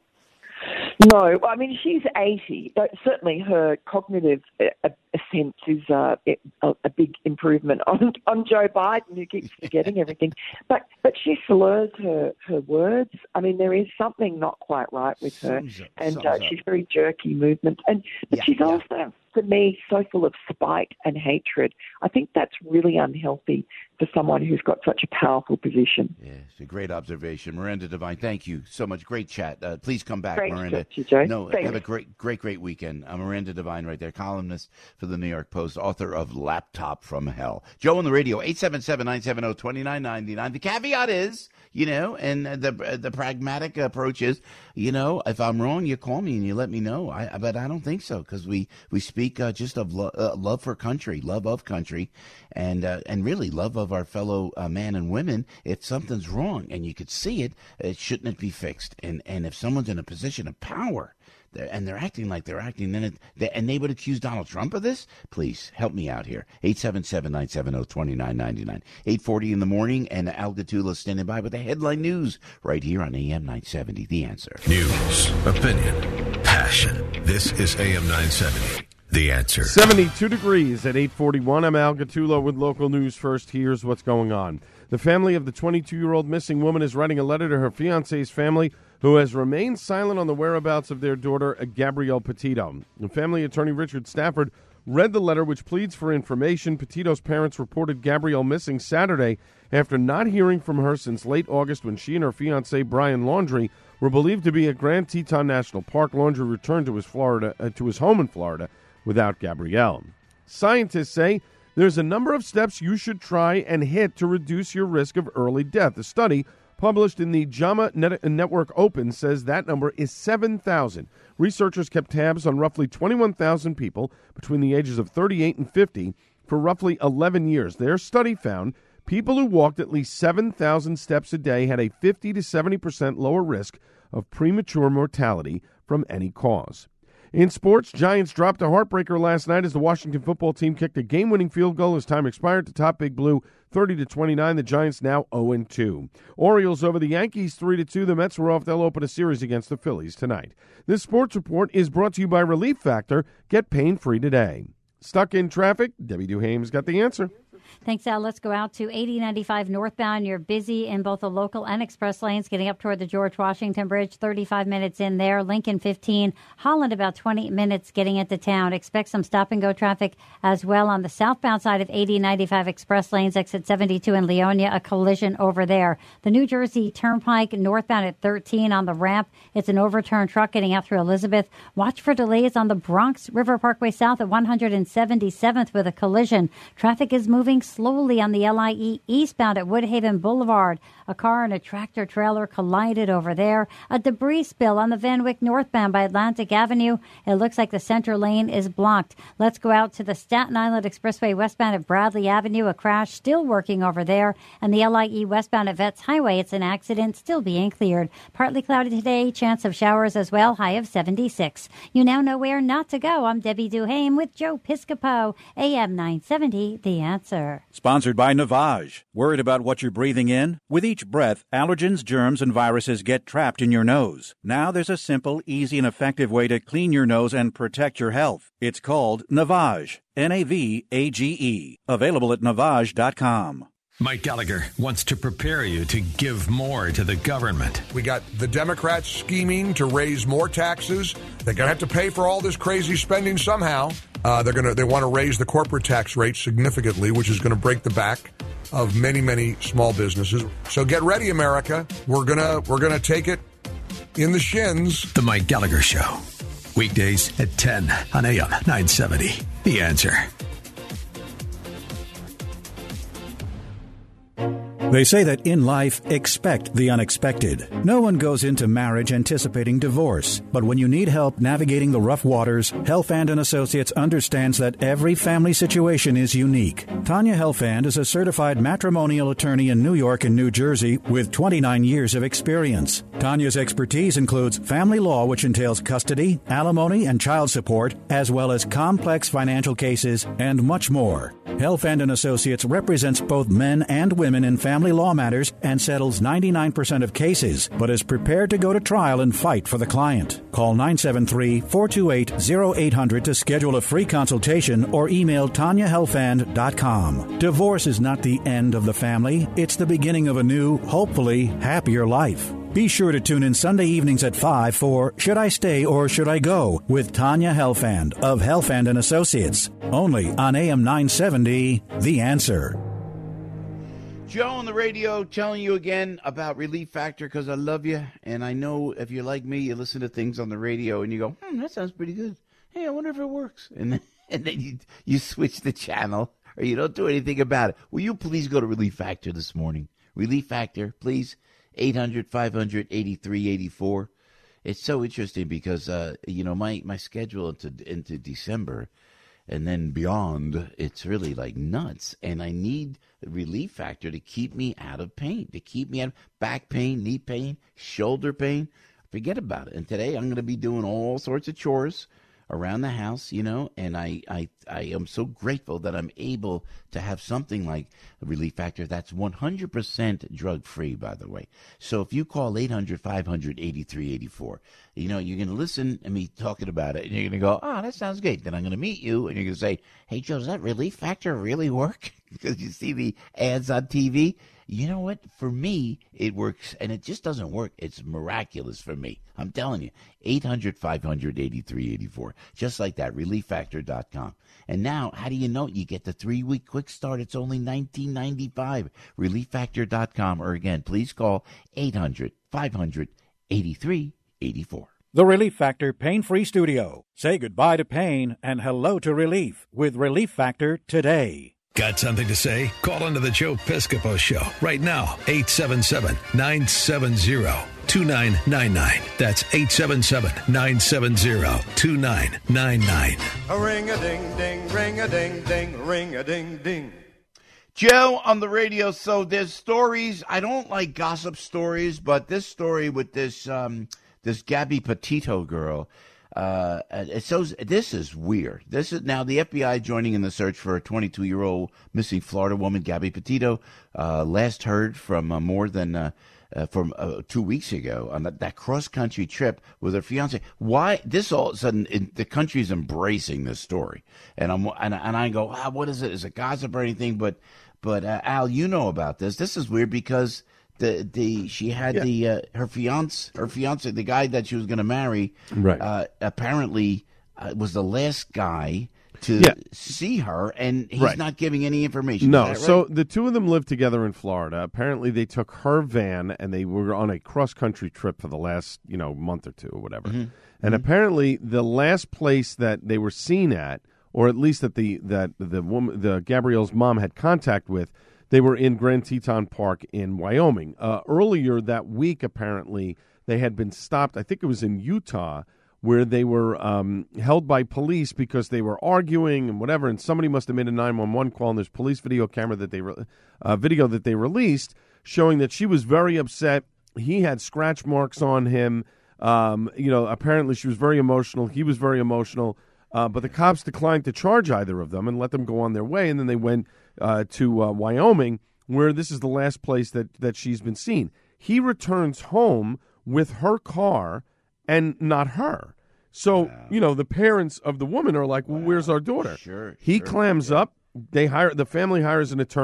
No, I mean, she's eighty. Certainly her cognitive uh, sense is uh, a, a big improvement on, on Joe Biden, who keeps forgetting everything. But but she slurs her, her words. I mean, there is something not quite right with her. Sums up, and sums uh, up. she's very jerky movement. And But Yeah, she's yeah. also, for me, so full of spite and hatred. I think that's really unhealthy for someone who's got such a powerful position. Yeah, it's a great observation. Miranda Devine, thank you so much. Great chat. Uh, please come back, Great to Miranda. talk to you, Joe. No, Thanks. have a great, great, great weekend. Uh, Miranda Devine right there, columnist for the New York Post, author of Laptop from Hell. Joe on the radio, eight seven seven, nine seven zero, two nine nine nine. The caveat is, you know, and the the pragmatic approach is, you know, if I'm wrong, you call me and you let me know. I, but I don't think so, because we, we speak uh, just of lo- uh, love for country, love of country, and uh, and really love of our fellow uh, man and women. If something's wrong and you could see it, it shouldn't it be fixed? And and if someone's in a position of power, they're, and they're acting like they're acting, then it, they, and they would accuse Donald Trump of this, please help me out here. eight seven seven, nine seven zero, two nine nine nine. eight forty in the morning, and Al Gattula standing by with the headline news right here on A M nine seventy. The Answer. News, opinion, passion. This is A M nine seventy. The Answer. seventy-two degrees at eight forty-one. I'm Al Gattula with local news first. Here's what's going on. The family of the twenty-two-year-old missing woman is writing a letter to her fiancé's family, who has remained silent on the whereabouts of their daughter, Gabrielle Petito. The family attorney Richard Stafford read the letter, which pleads for information. Petito's parents reported Gabrielle missing Saturday after not hearing from her since late August, when she and her fiancé, Brian Laundrie, were believed to be at Grand Teton National Park. Laundrie returned to his Florida uh, to his home in Florida without Gabrielle. Scientists say there's a number of steps you should try and hit to reduce your risk of early death. A study published in the JAMA Net- Network Open says that number is seven thousand. Researchers kept tabs on roughly twenty-one thousand people between the ages of thirty-eight and fifty for roughly eleven years. Their study found people who walked at least seven thousand steps a day had a fifty to seventy percent lower risk of premature mortality from any cause. In sports, Giants dropped a heartbreaker last night as the Washington football team kicked a game-winning field goal as time expired to top Big Blue thirty to twenty-nine. The Giants now oh and two. Orioles over the Yankees three to two. The Mets were off. They'll open a series against the Phillies tonight. This sports report is brought to you by Relief Factor. Get pain-free today. Stuck in traffic? Debbie Duhame's got the answer. Thanks, Al. Let's go out to eighty ninety-five northbound. You're busy in both the local and express lanes getting up toward the George Washington Bridge. thirty-five minutes in there. Lincoln fifteen. Holland about twenty minutes getting into town. Expect some stop-and-go traffic as well on the southbound side of eighty ninety-five express lanes. Exit seventy-two in Leonia. A collision over there. The New Jersey Turnpike northbound at thirteen on the ramp. It's an overturned truck getting out through Elizabeth. Watch for delays on the Bronx River Parkway south at one hundred seventy-seventh with a collision. Traffic is moving slowly on the L I E eastbound at Woodhaven Boulevard. A car and a tractor trailer collided over there. A debris spill on the Van Wyck northbound by Atlantic Avenue. It looks like the center lane is blocked. Let's go out to the Staten Island Expressway westbound at Bradley Avenue. A crash still working over there. And the L I E westbound at Vets Highway. It's an accident still being cleared. Partly cloudy today. Chance of showers as well. High of seventy-six. You now know where not to go. I'm Debbie Duhame with Joe Piscopo. A M nine seventy, The Answer. Sponsored by Navage. Worried about what you're breathing in? With each breath, allergens, germs, and viruses get trapped in your nose. Now there's a simple, easy, and effective way to clean your nose and protect your health. It's called Navage. N A V A G E. Available at Navage dot com. Mike Gallagher wants to prepare you to give more to the government. We got the Democrats scheming to raise more taxes. They're going to have to pay for all this crazy spending somehow. Uh, they're going to they want to raise the corporate tax rate significantly, which is going to break the back of many, many small businesses. So get ready, America. We're gonna we're gonna take it in the shins. The Mike Gallagher Show, weekdays at ten on A M nine seventy. The Answer. They say that in life, expect the unexpected. No one goes into marriage anticipating divorce. But when you need help navigating the rough waters, Helfand and Associates understands that every family situation is unique. Tanya Helfand is a certified matrimonial attorney in New York and New Jersey with twenty-nine years of experience. Tanya's expertise includes family law, which entails custody, alimony, and child support, as well as complex financial cases and much more. Helfand and Associates represents both men and women in family law matters and settles ninety-nine percent of cases, but is prepared to go to trial and fight for the client. Call nine seven three, four two eight, zero eight hundred to schedule a free consultation or email tanya helfand dot com. Divorce is not the end of the family. It's the beginning of a new, hopefully, happier life. Be sure to tune in Sunday evenings at five for Should I Stay or Should I Go with Tanya Helfand of Helfand and Associates. Only on A M nine seventy, The Answer. Joe on the radio telling you again about Relief Factor because I love you. And I know if you're like me, you listen to things on the radio and you go, hmm, that sounds pretty good. Hey, I wonder if it works. And then, and then you, you switch the channel or you don't do anything about it. Will you please go to Relief Factor this morning? Relief Factor, please. eight hundred, five hundred, eighty-three eighty-four. It's so interesting because, uh, you know, my, my schedule into into December and then beyond, it's really like nuts. And I need the Relief Factor to keep me out of pain, to keep me out of back pain, knee pain, shoulder pain. Forget about it. And today I'm going to be doing all sorts of chores around the house, you know, and I, I, I am so grateful that I'm able to have something like a Relief Factor that's one hundred percent drug-free, by the way. So if you call eight hundred, five hundred, eighty-three eighty-four, you know, you're going to listen to me talking about it, and you're going to go, oh, that sounds great. Then I'm going to meet you, and you're going to say, hey, Joe, does that Relief Factor really work? Because you see the ads on T V. You know what? For me, it works, and it just doesn't work. It's miraculous for me. I'm telling you. eight hundred, five hundred, eighty-three eighty-four. Just like that, relief factor dot com. And now, how do you know? You get the three-week quick start. It's only nineteen ninety-five. relief factor dot com. Or again, please call eight hundred, five hundred, eighty-three eighty-four. The Relief Factor Pain-Free Studio. Say goodbye to pain and hello to relief with Relief Factor today. Got something to say? Call into the Joe Piscopo Show right now. eight seven seven, nine seven zero, two nine nine nine. That's eight seven seven, nine seven zero, two nine nine nine. A ring-a-ding-ding, ring-a-ding-ding, ring-a-ding-ding. Joe on the radio. So there's stories. I don't like gossip stories, but this story with this um, this Gabby Petito girl. Uh, so this is weird. This is now the F B I joining in the search for a twenty-two-year-old missing Florida woman, Gabby Petito. Uh, last heard from uh, more than uh, uh, from uh, two weeks ago on that, that cross-country trip with her fiance. Why this all of a sudden in, the country's embracing this story, and I'm and, and I go, ah, what is it? Is it gossip or anything? But but uh, Al, you know about this. This is weird because. The the she had yeah. the uh, her fiance her fiance the guy that she was going to marry right. uh, apparently uh, was the last guy to yeah. see her, and he's right. not giving any information. No, right? so the two of them lived together in Florida. Apparently, they took her van and they were on a cross country trip for the last you know month or two or whatever. Mm-hmm. And mm-hmm. apparently, the last place that they were seen at, or at least that the that the woman the Gabrielle's mom had contact with. They were in Grand Teton Park in Wyoming. Uh, earlier that week, apparently, they had been stopped. I think it was in Utah, where they were um, held by police because they were arguing and whatever. And somebody must have made a nine one one call, and there's police video camera that they re- uh, video that they released showing that she was very upset. He had scratch marks on him. Um, you know, apparently she was very emotional. He was very emotional. Uh, but the cops declined to charge either of them and let them go on their way. And then they went uh, to uh, Wyoming, where this is the last place that, that she's been seen. He returns home with her car and not her. So, wow. you know, the parents of the woman are like, well, wow. where's our daughter? Sure. He sure, clams yeah. up. They hire the family hires an attorney.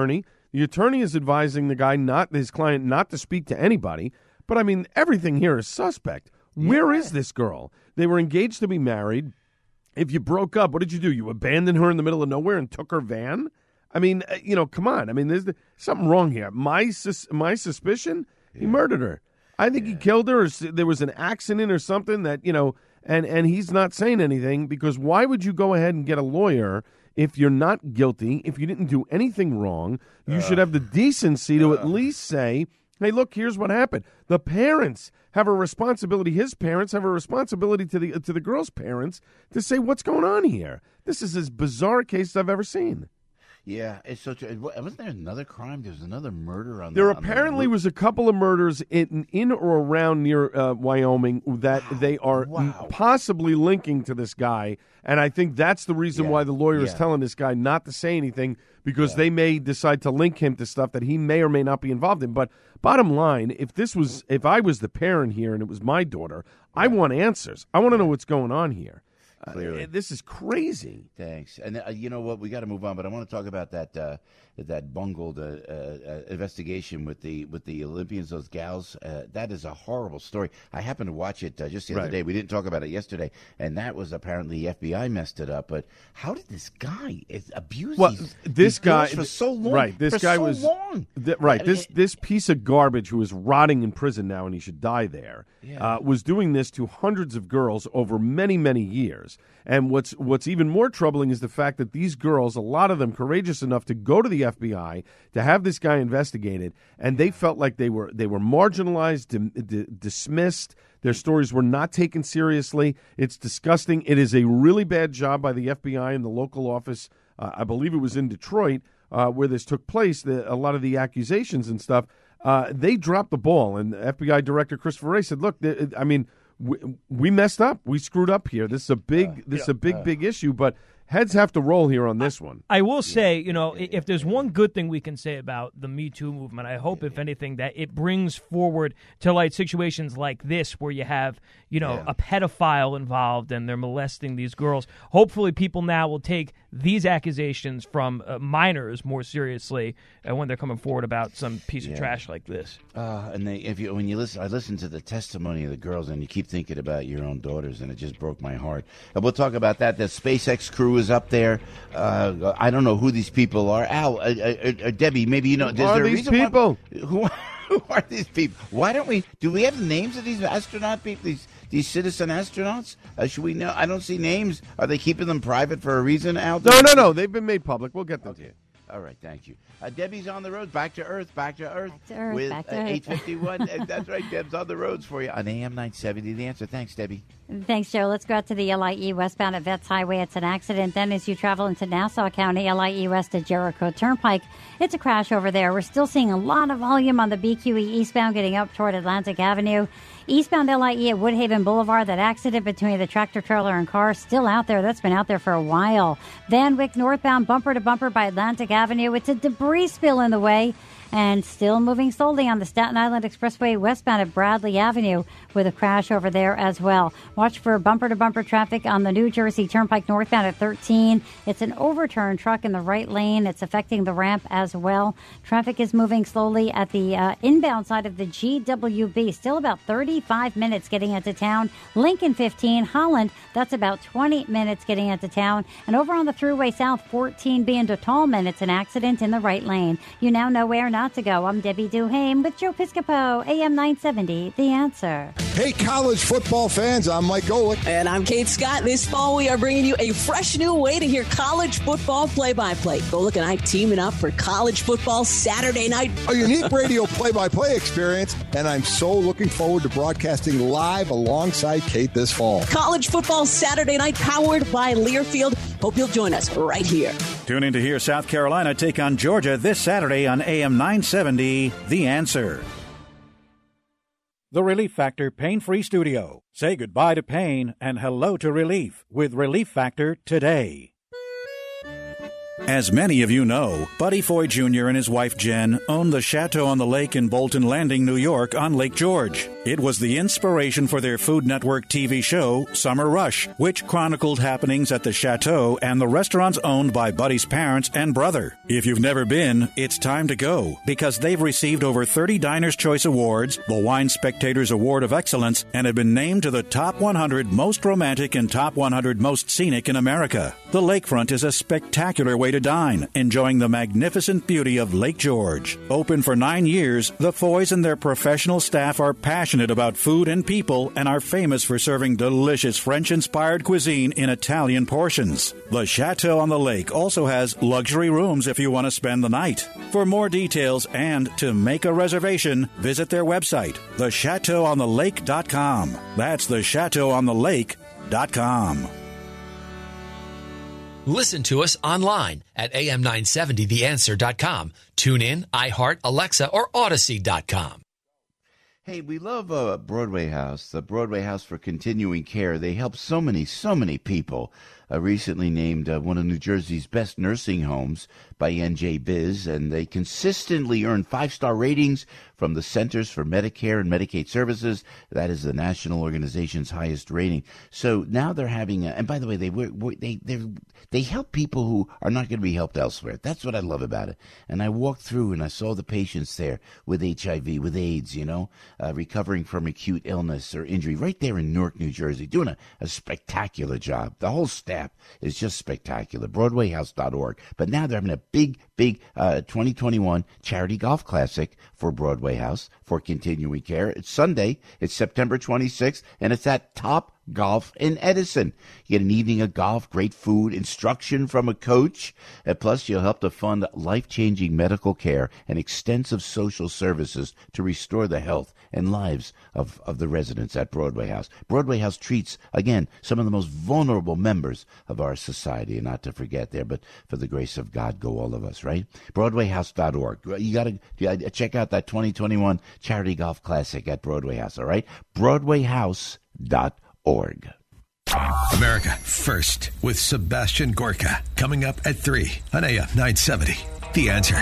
The attorney is advising the guy, not his client, not to speak to anybody. But, I mean, everything here is suspect. Where is this girl? They were engaged to be married. If you broke up, what did you do? You abandoned her in the middle of nowhere and took her van? I mean, uh, you know, come on. I mean, there's the, something wrong here. My sus- my suspicion, he murdered her. I think he killed her. Or s- there was an accident or something that, you know, and, and he's not saying anything because why would you go ahead and get a lawyer if you're not guilty, if you didn't do anything wrong? You Ugh. should have the decency to at Ugh. least say, hey, look, here's what happened. The parents have a responsibility. His parents have a responsibility to the to the girl's parents to say what's going on here. This is as bizarre a case as I've ever seen. Yeah, it's so true. Wasn't there another crime? There was another murder on There the, on apparently the was a couple of murders in in or around near uh, Wyoming that they are Wow. possibly linking to this guy, and I think that's the reason Yeah. why the lawyer is Yeah. telling this guy not to say anything because they may decide to link him to stuff that he may or may not be involved in. But bottom line, if this was if I was the parent here and it was my daughter, I want answers. I want to know what's going on here. Clearly. Uh, this is crazy. Thanks. And uh, you know what? We got to move on, but I want to talk about that uh, that bungled uh, uh, investigation with the with the Olympians, those gals. Uh, that is a horrible story. I happened to watch it uh, just the other Right. day. We didn't talk about it yesterday, and that was apparently the F B I messed it up. But how did this guy is abuse Well, these, this these guy girls for so long? right? This for guy so was long. th- right. I mean, This this piece of garbage who is rotting in prison now and he should die there. Yeah. Uh, was doing this to hundreds of girls over many many years. And what's what's even more troubling is the fact that these girls, a lot of them, courageous enough to go to the F B I to have this guy investigated, and they felt like they were they were marginalized, dim- d- dismissed. Their stories were not taken seriously. It's disgusting. It is a really bad job by the F B I and the local office. Uh, I believe it was in Detroit uh, where this took place. The, a lot of the accusations and stuff. Uh, they dropped the ball, and F B I Director Christopher Wray said, "Look, th- I mean, we, we messed up. We screwed up here. This is a big, uh, this is a big, uh, big issue. But heads have to roll here on this one." I will say, you know, if there's one good thing we can say about the Me Too movement, I hope, if anything, that it brings forward to light situations like this where you have, you know, Yeah. a pedophile involved and they're molesting these girls. Hopefully people now will take these accusations from uh, minors more seriously uh, when they're coming forward about some piece Yeah. of trash like this. Uh, and they, if you when you listen, I listen to the testimony of the girls, and you keep thinking about your own daughters, and it just broke my heart. And we'll talk about that. The SpaceX crew is up there. Uh, I don't know who these people are. Al, uh, uh, uh, Debbie, maybe you know. Who Is are there a these reason why- people? who, who are these people? Why don't we? Do we have the names of these astronaut people? These these citizen astronauts? Uh, should we know? I don't see names. Are they keeping them private for a reason, Al? No, no, no. They've been made public. We'll get them to you. All right, thank you. Uh, Debbie's on the road, back to Earth, back to Earth, to Earth, with back to uh, Earth. eight fifty-one. Uh, That's right, Deb's on the roads for you on A M nine seventy. The Answer. Thanks, Debbie. Thanks, Joe. Let's go out to the L I E westbound at Vets Highway. It's an accident. Then as you travel into Nassau County, L I E west at Jericho Turnpike, it's a crash over there. We're still seeing a lot of volume on the B Q E eastbound getting up toward Atlantic Avenue. Eastbound L I E at Woodhaven Boulevard, that accident between the tractor trailer and car still out there. That's been out there for a while. Van Wyck northbound bumper to bumper by Atlantic Avenue. It's a debris spill in the way. And still moving slowly on the Staten Island Expressway westbound at Bradley Avenue with a crash over there as well. Watch for bumper-to-bumper traffic on the New Jersey Turnpike northbound at thirteen. It's an overturned truck in the right lane. It's affecting the ramp as well. Traffic is moving slowly at the uh, inbound side of the G W B. Still about thirty-five minutes getting into town. Lincoln fifteen. Holland, that's about twenty minutes getting into town. And over on the Thruway South, fourteen B into Tallman, it's an accident in the right lane. You now know where not to go. I'm Debbie Duhame with Joe Piscopo, A M nine seventy, The Answer. Hey, college football fans, I'm Mike Golick. And I'm Kate Scott. This fall, we are bringing you a fresh new way to hear college football play-by-play. Golick and I teaming up for college football Saturday night. A unique radio play-by-play experience, and I'm so looking forward to broadcasting live alongside Kate this fall. College football Saturday night powered by Learfield. Hope you'll join us right here. Tune in to hear South Carolina take on Georgia this Saturday on A M nine seventy, The Answer. The Relief Factor Pain-Free Studio. Say goodbye to pain and hello to relief with Relief Factor today. As many of you know, Buddy Foy Junior and his wife Jen own the Chateau on the Lake in Bolton Landing, New York on Lake George. It was the inspiration for their Food Network T V show, Summer Rush, which chronicled happenings at the Chateau and the restaurants owned by Buddy's parents and brother. If you've never been, it's time to go, because they've received over thirty Diners' Choice Awards, the Wine Spectator's Award of Excellence, and have been named to the top one hundred most romantic and top one hundred most scenic in America. The lakefront is a spectacular way to dine, enjoying the magnificent beauty of Lake George. Open for nine years, the Foys and their professional staff are passionate about food and people and are famous for serving delicious French-inspired cuisine in Italian portions. The Chateau on the Lake also has luxury rooms if you want to spend the night. For more details and to make a reservation, visit their website, the chateau on the lake dot com. That's the chateau on the lake dot com. Listen to us online at A M nine seventy the answer dot com. Tune in, iHeart, Alexa, or Odyssey dot com. Hey, we love uh, Broadway House, the Broadway House for Continuing Care. They help so many, so many people. Uh, recently named uh, one of New Jersey's best nursing homes by N J Biz, and they consistently earn five-star ratings from the Centers for Medicare and Medicaid Services. That is the national organization's highest rating. So now they're having, a, and by the way, they they they they help people who are not going to be helped elsewhere. That's what I love about it. And I walked through and I saw the patients there with H I V, with AIDS, you know, uh, recovering from acute illness or injury, right there in Newark, New Jersey, doing a, a spectacular job. The whole staff is just spectacular. Broadway House dot org. But now they're having a big, big uh, twenty twenty-one Charity Golf Classic for Broadway House for Continuing Care. It's Sunday. It's September twenty-sixth, and it's at Top Golf in Edison. You get an evening of golf, great food, instruction from a coach, and plus you'll help to fund life-changing medical care and extensive social services to restore the health and lives of, of the residents at Broadway House. Broadway House treats, again, some of the most vulnerable members of our society, and not to forget there, but for the grace of God go all of us, right? Broadway House dot org. You got to check out that twenty twenty-one Charity Golf Classic at Broadway House, all right? Broadway House dot org. America First with Sebastian Gorka, coming up at three on A M nine seventy. The Answer.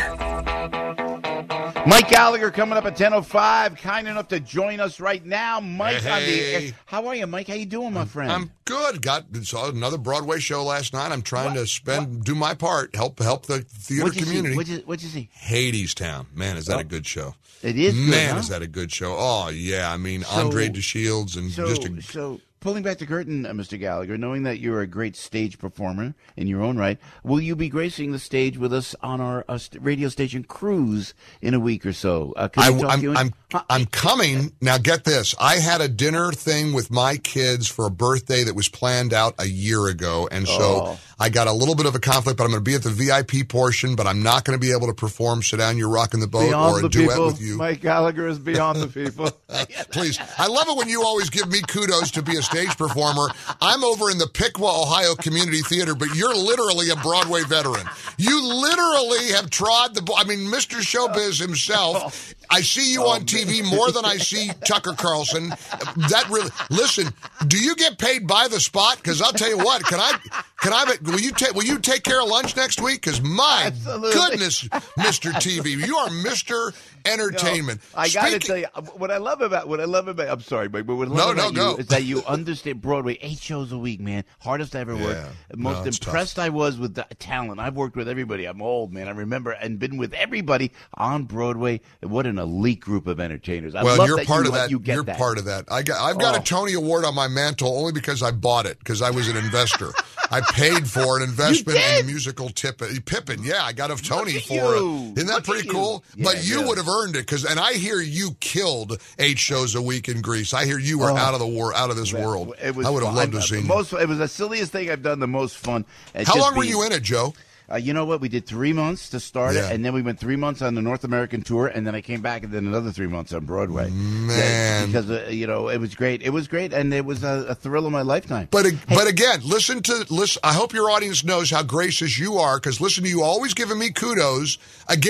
Mike Gallagher coming up at ten oh five, kind enough to join us right now. Mike hey, on the hey. How are you, Mike? How you doing, my friend? I'm good. Got saw another Broadway show last night. I'm trying what? to spend what? do my part, help help the theater what'd community. What'd you, what'd you see? Hadestown. Man, is that oh. a good show. It is good, Man, huh? is that a good show. Oh, yeah. I mean, so, Andre DeShields and so, just a... So, pulling back the curtain, uh, Mister Gallagher, knowing that you're a great stage performer in your own right, will you be gracing the stage with us on our uh, st- radio station cruise in a week or so? Uh, I, I'm, I'm, I'm coming. Now, get this. I had a dinner thing with my kids for a birthday that was planned out a year ago, and so oh. I got a little bit of a conflict, but I'm going to be at the V I P portion, but I'm not going to be able to perform Sit Down, You're Rocking the Boat beyond or a the duet people. with you. Mike Gallagher is beyond the people. Please. I love it when you always give me kudos to be a stage performer. I'm over in the Piqua, Ohio Community Theater, but you're literally a Broadway veteran. You literally have trod the... I mean, Mister Showbiz himself... I see you oh, on T V more than I see Tucker Carlson. That really, listen, do you get paid by the spot? Because I'll tell you what, can I, can I, will you take, will you take care of lunch next week? Because my Absolutely. goodness, Mister T V, you are Mister Entertainment. No, I got to tell you, what I love about, what I love about, I'm sorry, but what I love no, about no, you go. is that you understand Broadway, eight shows a week, man. Hardest I ever yeah, worked. Most no, impressed tough. I was with the talent. I've worked with everybody. I'm old, man. I remember and been with everybody on Broadway. What an elite group of entertainers. I well, love you're that part you, of that. You get you're that. part of that. I got, I've got oh. a Tony Award on my mantle only because I bought it because I was an investor. I paid for an investment in the musical tip, Pippin. Yeah, I got a Tony for you. it. Isn't that Look pretty you. cool? Yeah, but you yeah. would have earned it because, and I hear you killed eight shows a week in Greece. I hear you were oh. out of the war, out of this Man, world. It was I would have fun. loved to see most. It was the silliest thing I've done. The most fun. How long being, were you in it, Joe? Uh, you know what? We did three months to start yeah. it, and then we went three months on the North American tour, and then I came back and then another three months on Broadway. Man, because uh, you know it was great. It was great, and it was a, a thrill of my lifetime. But hey. but again, listen to listen. I hope your audience knows how gracious you are, because listen to you always giving me kudos. Again,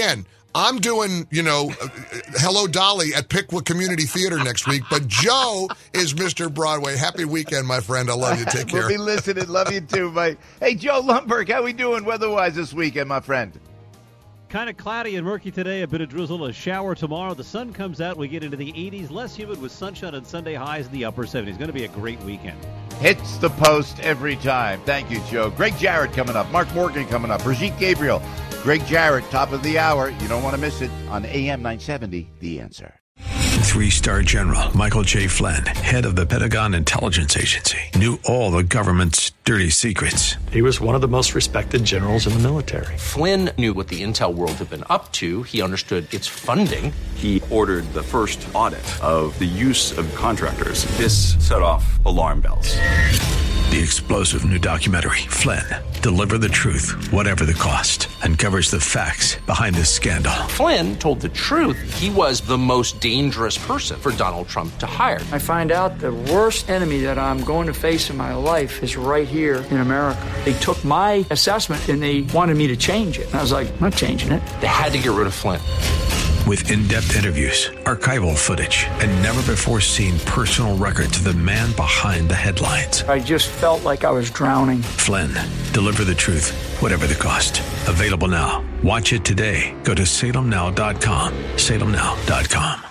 I'm doing, you know, uh, Hello Dolly at Pickwick Community Theater next week, but Joe is Mister Broadway. Happy weekend, my friend. I love you. Take care. We'll be listening. Love you too, mate. Hey, Joe Lundberg, how we doing weather-wise this weekend, my friend? Kind of cloudy and murky today, a bit of drizzle, a shower tomorrow. The sun comes out, we get into the eighties, less humid with sunshine on Sunday, highs in the upper seventies. Going to be a great weekend. Hits the post every time. Thank you, Joe. Greg Jarrett coming up. Mark Morgan coming up. Brigitte Gabriel. Greg Jarrett, top of the hour. You don't want to miss it on A M nine seventy, The Answer. Three-star General Michael J. Flynn, head of the Pentagon Intelligence Agency, knew all the government's dirty secrets. He was one of the most respected generals in the military. Flynn knew what the intel world had been up to. He understood its funding. He ordered the first audit of the use of contractors. This set off alarm bells. The explosive new documentary, Flynn, Deliver the Truth, Whatever the Cost, uncovers the facts behind this scandal. Flynn told the truth. He was the most dangerous person for Donald Trump to hire. I find out the worst enemy that I'm going to face in my life is right here in America. They took my assessment and they wanted me to change it. And I was like, I'm not changing it. They had to get rid of Flynn. With in-depth interviews, archival footage, and never-before-seen personal records of the man behind the headlines. I just felt like I was drowning. Flynn, Deliver the Truth, Whatever the Cost. Available now. Watch it today. Go to salem now dot com. salem now dot com.